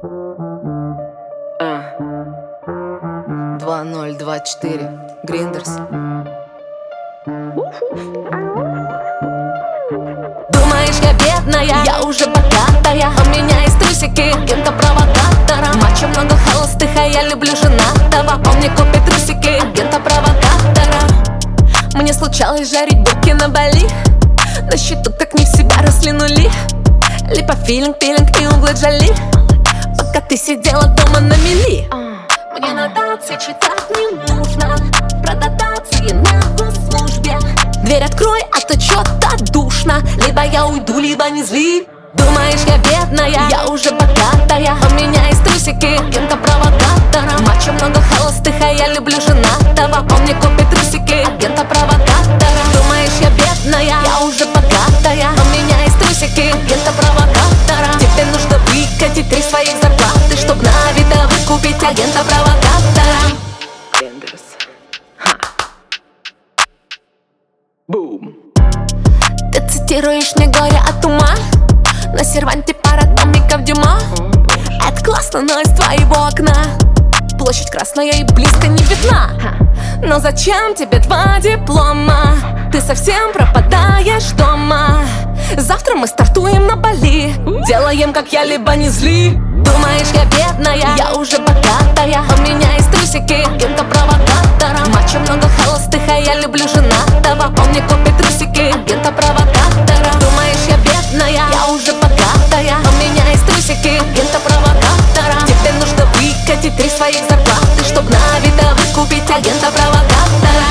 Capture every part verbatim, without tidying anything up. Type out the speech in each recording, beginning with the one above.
А. два ноль два четыре Гриндерс. Думаешь, я бедная, я уже богатая. У меня есть трусики, агента-провокатора. Мачо много холостых, а я люблю женатого. Он мне купит трусики, агента-провокатора. Мне случалось жарить булки на Бали. На счету как не в себя росли нули. Липофилинг, пилинг и углы Джоли. Пока ты сидела дома на мели. Мне нотации читать не нужно. Про дотации на госслужбе. Дверь открой, а то чё-то душно. Либо я уйду, либо не зли. Думаешь, я бедная, я уже богатая. У меня есть трусики, агента-провокатора. Мачо много холостых, а я люблю женатого. Он мне купит трусики, агента-провокатора. Думаешь, я бедная, я уже богатая. У меня есть трусики, агента-провокатора. Тебе нужно выкатить три своих зарплаты, чтоб на Авито выкупить агента-провокатора. Гриндерс. Ха. Бум. Ты цитируешь мне горе от ума. На серванте пара томиков Дюма. Это классно, но из твоего окна площадь красная и близко не видна. Но зачем тебе два диплома? Ты совсем пропадаешь дома. Завтра мы стартуем на Бали. Делаем как я, либо не зли. Думаешь, я бедная, я уже богатая. У меня есть трусики, агента-провокатора. Мачо много холостых, а я люблю женатого. Он мне купит трусики, агента-провокатора. Думаешь, я бедная, я уже богатая. У меня есть трусики, агента-провокатора. Тебе нужно выкатить три своих зарплаты, чтоб на Авито выкупить агента-провокатора.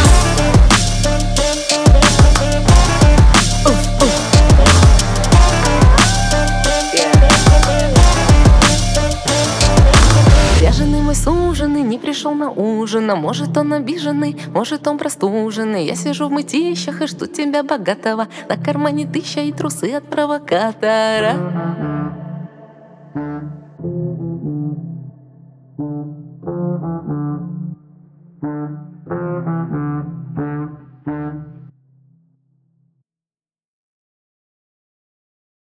Ряженый мой суженый не пришел на ужин. А может, он обиженный, может, он простуженный. Я сижу в мытищах и жду тебя богатого. На кармане тысяча и трусы от провокатора. Thank you.